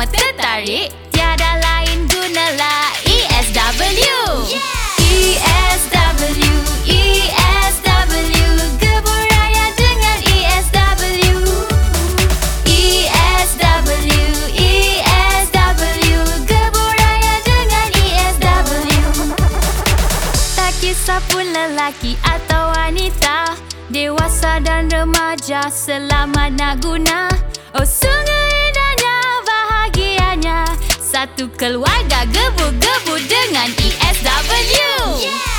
semua tertarik, tiada lain gunalah ESW. ESW, ESW, gebur raya dengan ESW. ESW, ESW, gebur raya dengan ESW. Tak kisah pun lelaki atau wanita, dewasa dan remaja, selamat nak guna. Oh, sungguh indahnya, bahagianya, satu keluarga gebu-gebu dengan ESW.